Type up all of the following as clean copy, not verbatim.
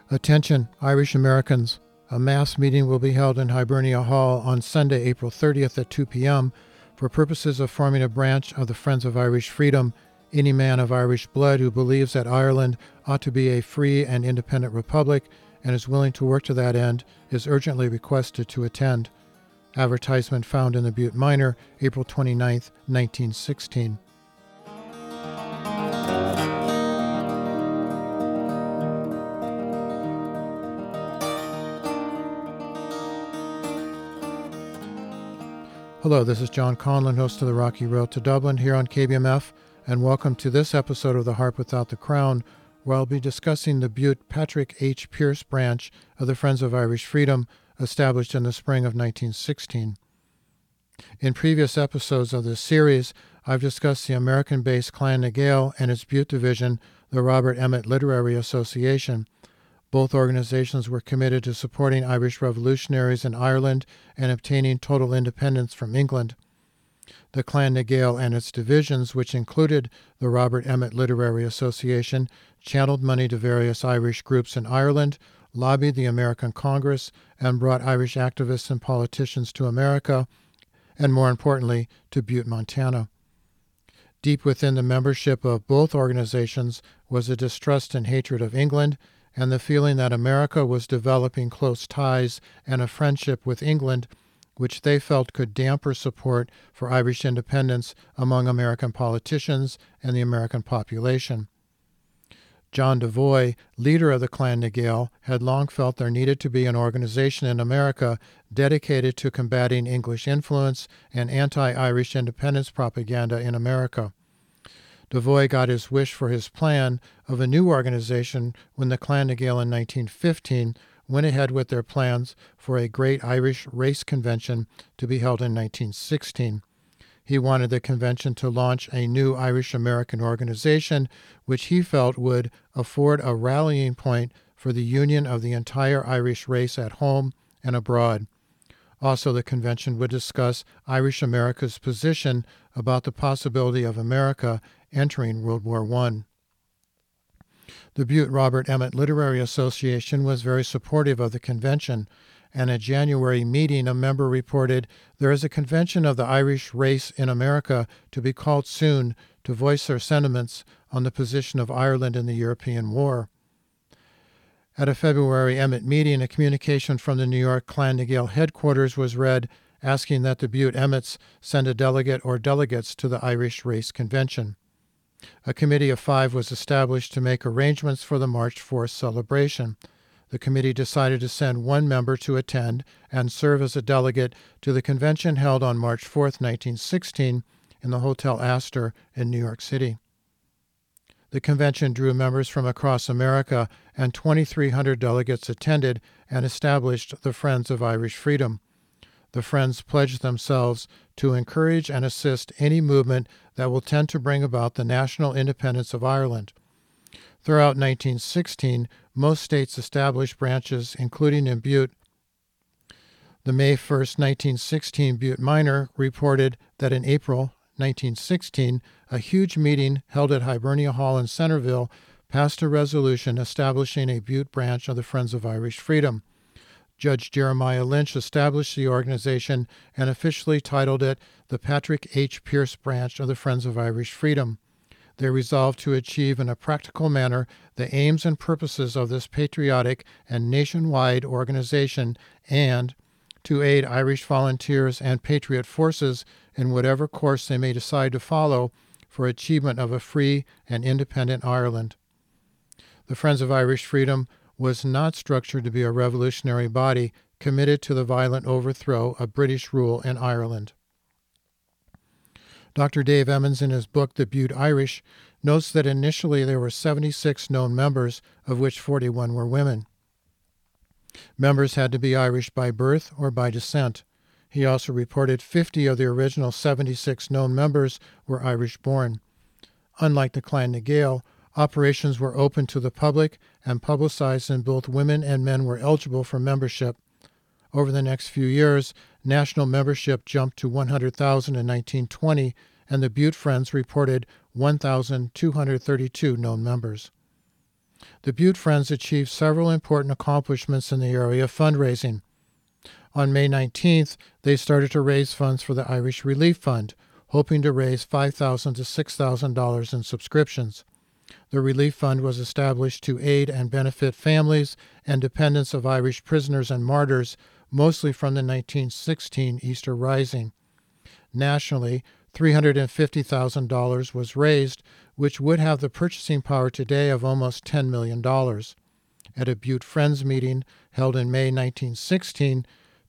Attention, Irish Americans. A mass meeting will be held in Hibernia Hall on Sunday, April 30th at 2 p.m. for purposes of forming a branch of the Friends of Irish Freedom. Any man of Irish blood who believes that Ireland ought to be a free and independent republic and is willing to work to that end is urgently requested to attend. Advertisement found in the Butte Miner, April 29, 1916. Hello, this is John Conlon, host of the Rocky Road to Dublin here on KBMF, and welcome to this episode of The Harp Without the Crown, where I'll be discussing the Butte Patrick H. Pearse branch of the Friends of Irish Freedom, established in the spring of 1916. In previous episodes of this series, I've discussed the American-based Clan na Gael and its Butte division, the Robert Emmet Literary Association. Both organizations were committed to supporting Irish revolutionaries in Ireland and obtaining total independence from England. The Clan na Gael and its divisions, which included the Robert Emmet Literary Association, channeled money to various Irish groups in Ireland, lobbied the American Congress, and brought Irish activists and politicians to America, and more importantly, to Butte, Montana. Deep within the membership of both organizations was a distrust and hatred of England, and the feeling that America was developing close ties and a friendship with England, which they felt could damper support for Irish independence among American politicians and the American population. John Devoy, leader of the Clan na Gael, had long felt there needed to be an organization in America dedicated to combating English influence and anti-Irish independence propaganda in America. Devoy got his wish for his plan of a new organization when the Clan na Gael in 1915 went ahead with their plans for a great Irish race convention to be held in 1916. He wanted the convention to launch a new Irish-American organization, which he felt would afford a rallying point for the union of the entire Irish race at home and abroad. Also, the convention would discuss Irish America's position about the possibility of America entering World War I. The Butte Robert Emmet Literary Association was very supportive of the convention, and at a January meeting, a member reported, "There is a convention of the Irish race in America to be called soon to voice their sentiments on the position of Ireland in the European War." At a February Emmet meeting, a communication from the New York Clan na Gael headquarters was read asking that the Butte Emmets send a delegate or delegates to the Irish Race Convention. A committee of 5 was established to make arrangements for the March 4th celebration. The committee decided to send one member to attend and serve as a delegate to the convention held on March 4th, 1916, in the Hotel Astor in New York City. The convention drew members from across America, and 2,300 delegates attended and established the Friends of Irish Freedom. The Friends pledged themselves to encourage and assist any movement that will tend to bring about the national independence of Ireland. Throughout 1916, most states established branches, including in Butte. The May 1st, 1916 Butte Miner reported that in April 1916, a huge meeting held at Hibernia Hall in Centerville passed a resolution establishing a Butte branch of the Friends of Irish Freedom. Judge Jeremiah Lynch established the organization and officially titled it the Patrick H. Pearse Branch of the Friends of Irish Freedom. They resolved to achieve in a practical manner the aims and purposes of this patriotic and nationwide organization and to aid Irish volunteers and patriot forces in whatever course they may decide to follow for achievement of a free and independent Ireland. The Friends of Irish Freedom was not structured to be a revolutionary body committed to the violent overthrow of British rule in Ireland. Dr. Dave Emmons, in his book The Butte Irish, notes that initially there were 76 known members, of which 41 were women. Members had to be Irish by birth or by descent. He also reported 50 of the original 76 known members were Irish-born. Unlike the Clan na Gael, operations were open to the public and publicized, and both women and men were eligible for membership. Over the next few years, national membership jumped to 100,000 in 1920, and the Butte Friends reported 1,232 known members. The Butte Friends achieved several important accomplishments in the area of fundraising. On May 19th, they started to raise funds for the Irish Relief Fund, hoping to raise $5,000 to $6,000 in subscriptions. The Relief Fund was established to aid and benefit families and dependents of Irish prisoners and martyrs, mostly from the 1916 Easter Rising. Nationally, $350,000 was raised, which would have the purchasing power today of almost $10 million. At a Butte Friends meeting held in May 1916,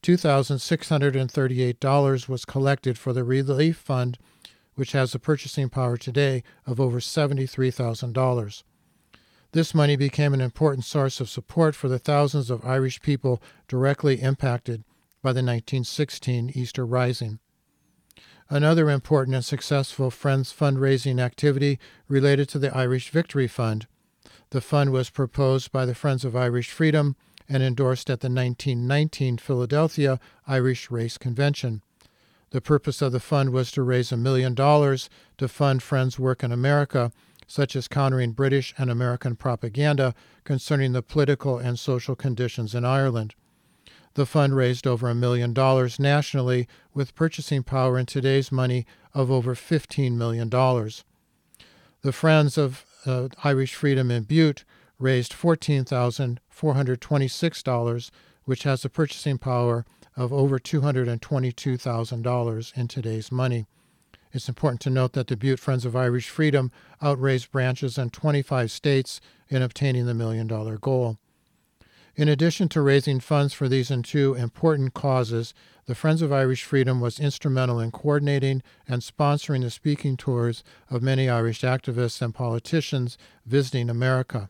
$2,638 was collected for the Relief Fund, which has a purchasing power today of over $73,000. This money became an important source of support for the thousands of Irish people directly impacted by the 1916 Easter Rising. Another important and successful Friends fundraising activity related to the Irish Victory Fund. The fund was proposed by the Friends of Irish Freedom and endorsed at the 1919 Philadelphia Irish Race Convention. The purpose of the fund was to raise $1 million to fund Friends' work in America, such as countering British and American propaganda concerning the political and social conditions in Ireland. The fund raised over $1 million nationally, with purchasing power in today's money of over $15 million. The Friends of Irish Freedom in Butte raised $14,426, which has a purchasing power of over $222,000 in today's money. It's important to note that the Butte Friends of Irish Freedom outraised branches in 25 states in obtaining the $1 million goal. In addition to raising funds for these two important causes, the Friends of Irish Freedom was instrumental in coordinating and sponsoring the speaking tours of many Irish activists and politicians visiting America.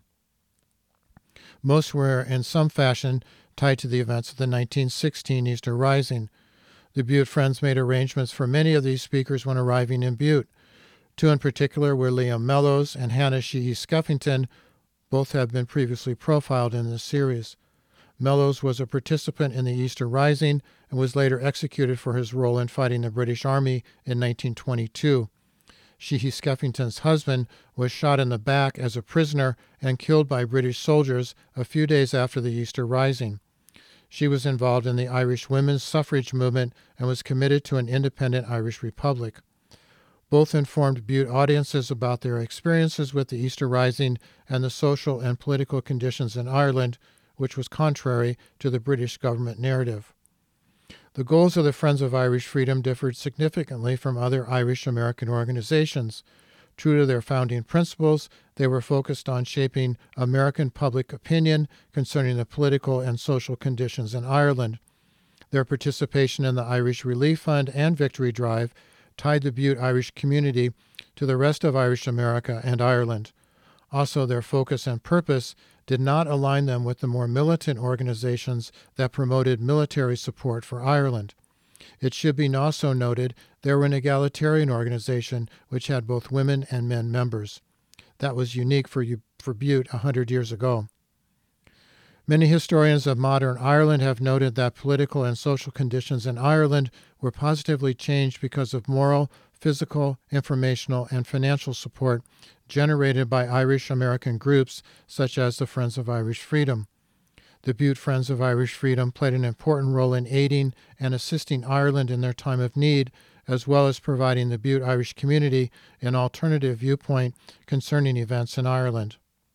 Most were, in some fashion, tied to the events of the 1916 Easter Rising. The Butte Friends made arrangements for many of these speakers when arriving in Butte. Two in particular were Liam Mellows and Hannah Sheehy Skeffington. Both have been previously profiled in this series. Mellows was a participant in the Easter Rising and was later executed for his role in fighting the British Army in 1922. Sheehy Skeffington's husband was shot in the back as a prisoner and killed by British soldiers a few days after the Easter Rising. She was involved in the Irish women's suffrage movement and was committed to an independent Irish republic. Both informed Butte audiences about their experiences with the Easter Rising and the social and political conditions in Ireland, which was contrary to the British government narrative. The goals of the Friends of Irish Freedom differed significantly from other Irish American organizations. True to their founding principles, they were focused on shaping American public opinion concerning the political and social conditions in Ireland. Their participation in the Irish Relief Fund and Victory Drive tied the Butte Irish community to the rest of Irish America and Ireland. Also, their focus and purpose did not align them with the more militant organizations that promoted military support for Ireland. It should be also noted they were an egalitarian organization which had both women and men members. That was unique for Butte 100 years ago. Many historians of modern Ireland have noted that political and social conditions in Ireland were positively changed because of moral, physical, informational, and financial support generated by Irish American groups such as the Friends of Irish Freedom. The Butte Friends of Irish Freedom played an important role in aiding and assisting Ireland in their time of need, as well as providing the Butte Irish community an alternative viewpoint concerning events in Ireland.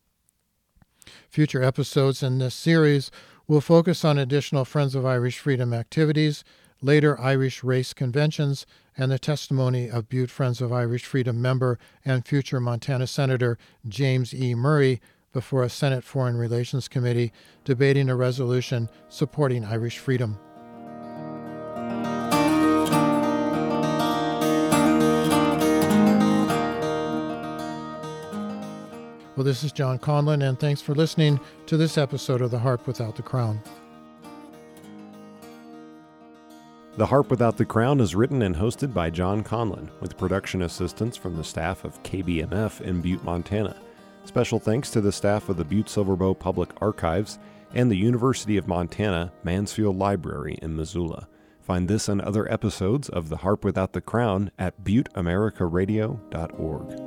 Future episodes in this series will focus on additional Friends of Irish Freedom activities, later Irish race conventions, and the testimony of Butte Friends of Irish Freedom member and future Montana Senator James E. Murray before a Senate Foreign Relations Committee debating a resolution supporting Irish freedom. Well, this is John Conlon, and thanks for listening to this episode of The Harp Without the Crown. The Harp Without the Crown is written and hosted by John Conlon, with production assistance from the staff of KBMF in Butte, Montana. Special thanks to the staff of the Butte Silver Bow Public Archives and the University of Montana Mansfield Library in Missoula. Find this and other episodes of The Harp Without the Crown at butteamericaradio.org.